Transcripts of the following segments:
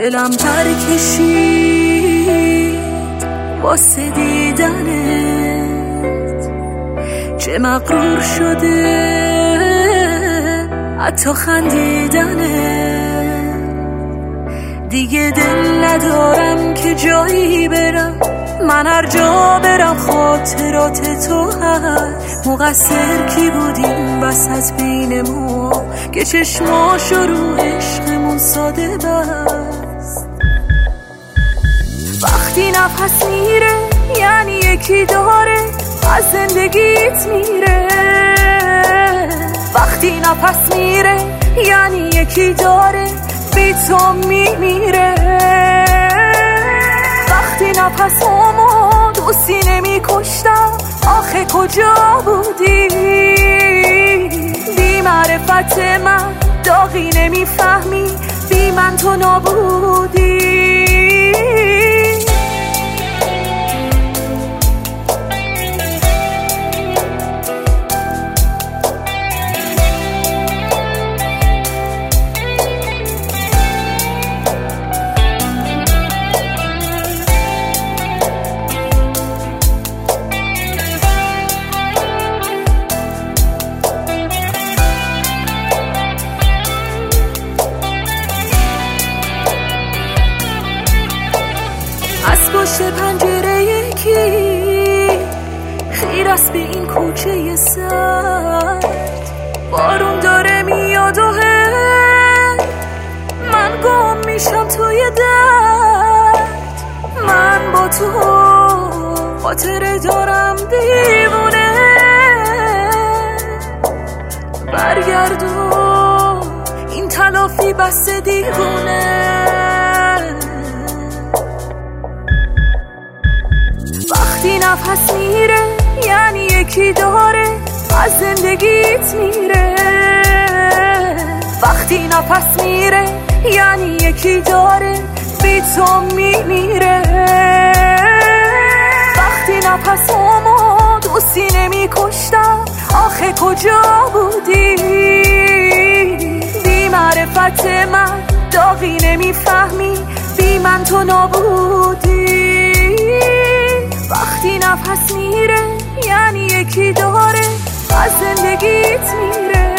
دلم پر کشید واسه دیدنت، چه مغرور شده حتی خندیدنت. دیگه دل ندارم که جایی برم، من هر جا برم خاطرات تو هست. مقصر کی بودیم بس از بین ما که چشماشو رو عشقمون ساده بست. وقتی نفس میره یعنی یکی داره از زندگیت میره. وقتی نفس میره یعنی یکی داره بی تو میمیره. وقتی نفسامو تو سینه میکشتم آخه کجا بودی؟ بی معرفت من داغی نمیفهمی، بی من تو نابودی. پشت پنجره یکی خیر است به این کوچه سرد. بارون داره میاد و من گم میشم توی درد. من با تو خاطره دارم دیوونه، برگردون این تلافی بس دیوونه. وقتی نفس میره یعنی یکی داره از زندگیت میره. وقتی نفس میره یعنی یکی داره بی تو میمیره. وقتی نفسامو تو سینه میکشتم آخه کجا بودی؟ بی معرفت من داغی نمیفهمی، بی من تو نابودی. وقتی نفس میره یعنی یکی داره از زندگیت میره.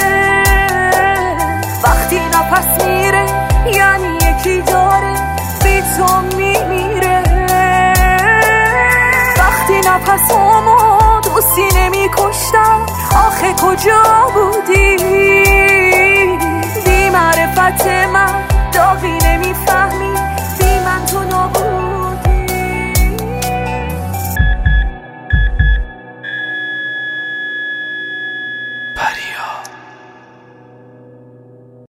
وقتی نفس میره یعنی یکی داره بی تو میمیره. وقتی نفسامو تو سینه میکشتم آخه کجا بودی؟